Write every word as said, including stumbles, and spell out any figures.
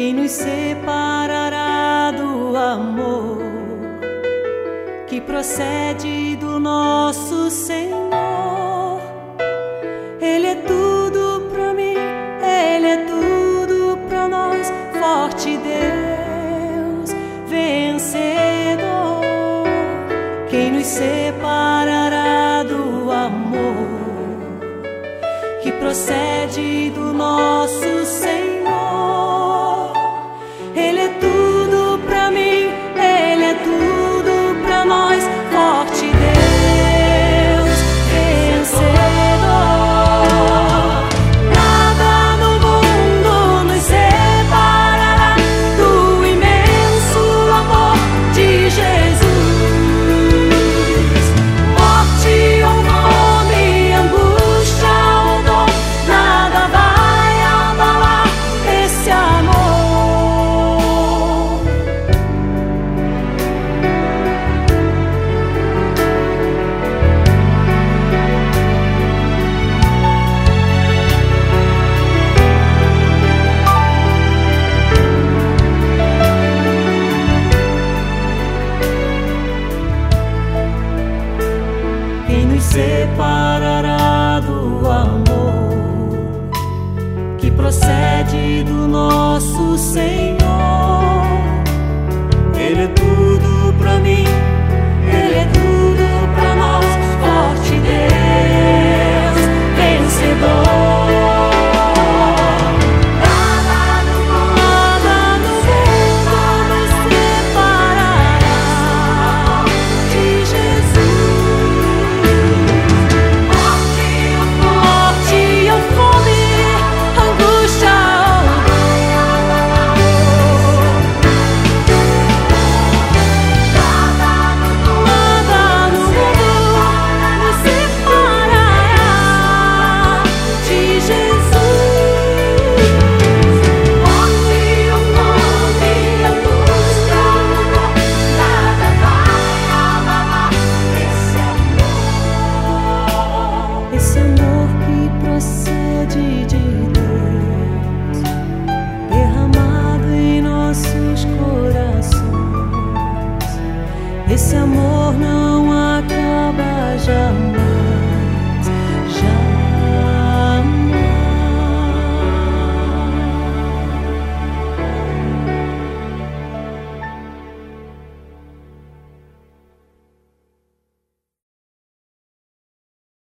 Quem nos separará do amor que procede do nosso Senhor? Ele é tudo pra mim, Ele é tudo pra nós, forte Deus, vencedor. Quem nos separará do amor que procede do nosso Senhor? Ele é tudo pra mim, Ele é tudo pra nós, forte Deus, vencedor. Nada no mundo nos separará do imenso amor de Jesus. Morte ou fome, angústia ou dor, nada vai abalar esse amor. Quem nos separará do amor que procede do nosso Senhor? Ele é tudo pra mim, Ele é tudo pra nós, forte Deus, vencedor. Nada no mundo nos separará de Jesus. Morte ou fome, angústia ou dor, nada no mundo nos separará de Jesus. Morte ou fome, angústia ou dor, nada vai abalar esse amor. Esse amor que procede de Deus, derramado em nossos corações. Esse amor não acaba jamais.